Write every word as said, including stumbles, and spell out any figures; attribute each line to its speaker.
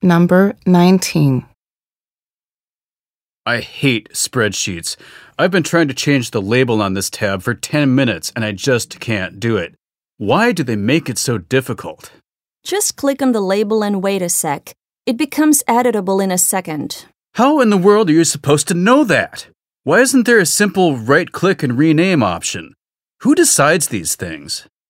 Speaker 1: Number nineteen.
Speaker 2: I hate spreadsheets. I've been trying to change the label on this tab for ten minutes and I just can't do it. Why do they make it so difficult?
Speaker 3: Just click on the label and wait a sec. It becomes editable in a second.
Speaker 2: How in the world are you supposed to know that? Why isn't there a simple right-click and rename option? Who decides these things?